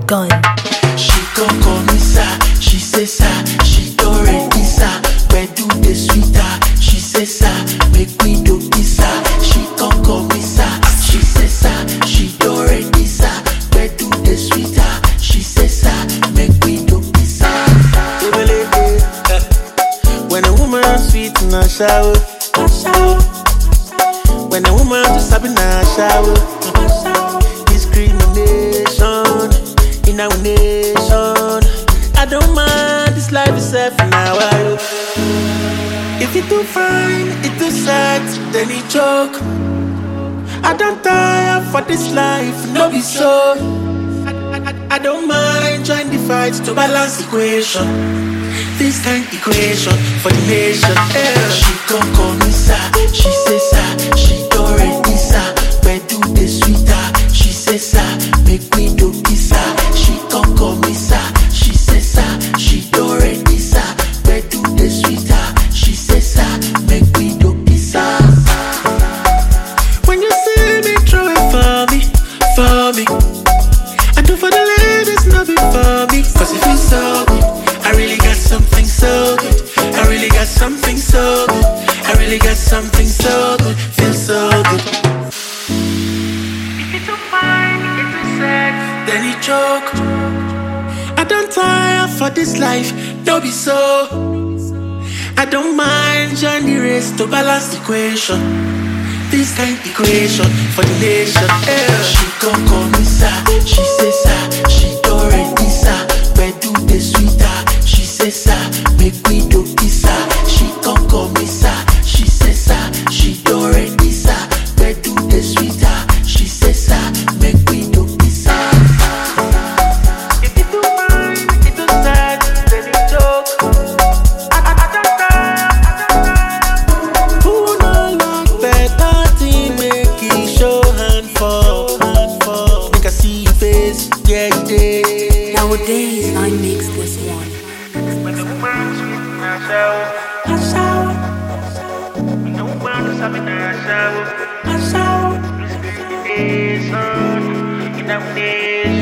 gun. She come call me sir, she say sir, she don't ready sir. Where do the sweeter? She say sir, make me do this sir. She come call me sir, she say sir, she don't ready sir. Where do the sweeter? She say sir, make me do this sir. When a woman sweet in a shower, when a woman just up in a shower, discrimination in our nation. I don't mind this life itself now. If it too fine, it too sad, then it choke. I don't tire for this life, no be so. I don't mind join the fights to balance equation. This kind equation for the nation. Yeah. She come call me sir, she say sir, she don't ready sir. Where do the sweeter? She say sir, make me do this sir. She come call me sir, she say sir, she don't ready sir. Where do the sweeter? She say sir, make me do this sir. When you see me throw it for me, for me. I do for the ladies, not be for me. Cause it feels so good. I really got something so good. I really got something so good. I really got something so good. Feels so good. If it's too fine, it's too sad, then it choke. I don't tire for this life, don't be so. I don't mind join the race to balance the equation. This kind equation for the nation. Yeah. She come call me sir, she say sir, she don't ready sir. Where do the sweeter? She say sir, make me do this sir. She come call me sir, she say sir, she don't ready sir. Where do the sweeter? She say sir, make me do this sir. If it too fine, it too sad, then it choke. I don't tire. Who no like better thing, make it show hand for. Make I see your face, yeah, yeah. Nowadays, I mix this one. When the woman sweet in her shower, when the woman is having her shower, discrimination in our nation.